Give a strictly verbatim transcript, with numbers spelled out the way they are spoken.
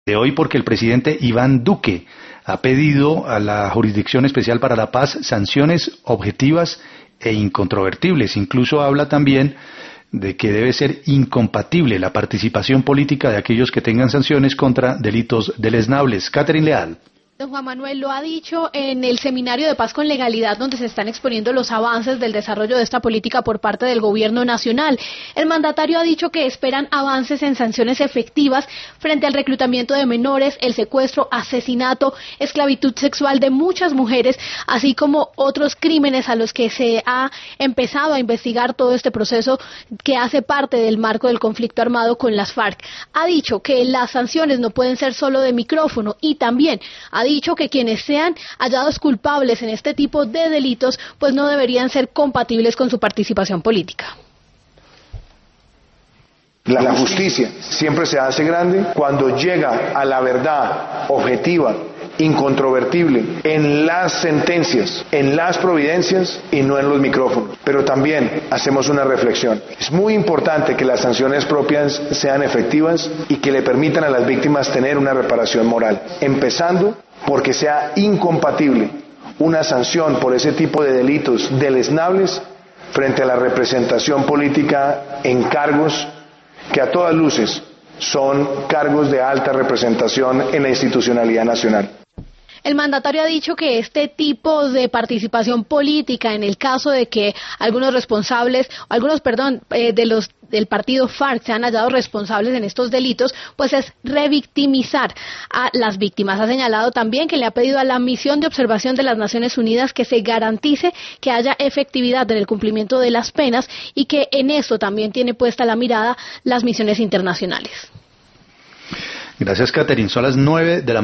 de hoy porque el presidente Iván Duque ha pedido a la Jurisdicción Especial para la Paz sanciones objetivas e incontrovertibles. Incluso habla también de que debe ser incompatible la participación política de aquellos que tengan sanciones contra delitos deleznables. Catherine Leal. Don Juan Manuel lo ha dicho en el Seminario de Paz con Legalidad, donde se están exponiendo los avances del desarrollo de esta política por parte del gobierno nacional. El mandatario ha dicho que esperan avances en sanciones efectivas frente al reclutamiento de menores, el secuestro, asesinato, esclavitud sexual de muchas mujeres, así como otros crímenes a los que se ha empezado a investigar todo este proceso que hace parte del marco del conflicto armado con las FARC. Ha dicho que las sanciones no pueden ser solo de micrófono y también ha dicho dicho que quienes sean hallados culpables en este tipo de delitos pues no deberían ser compatibles con su participación política. La justicia siempre se hace grande cuando llega a la verdad objetiva, incontrovertible, en las sentencias, en las providencias y no en los micrófonos. Pero también hacemos una reflexión. Es muy importante que las sanciones propias sean efectivas y que le permitan a las víctimas tener una reparación moral, empezando porque sea incompatible una sanción por ese tipo de delitos deleznables frente a la representación política en cargos que a todas luces son cargos de alta representación en la institucionalidad nacional. El mandatario ha dicho que este tipo de participación política, en el caso de que algunos responsables, algunos, perdón, eh, de los del partido FARC se han hallado responsables en estos delitos, pues es revictimizar a las víctimas. Ha señalado también que le ha pedido a la misión de observación de las Naciones Unidas que se garantice que haya efectividad en el cumplimiento de las penas y que en eso también tiene puesta la mirada las misiones internacionales. Gracias, Catherine. Son las nueve de la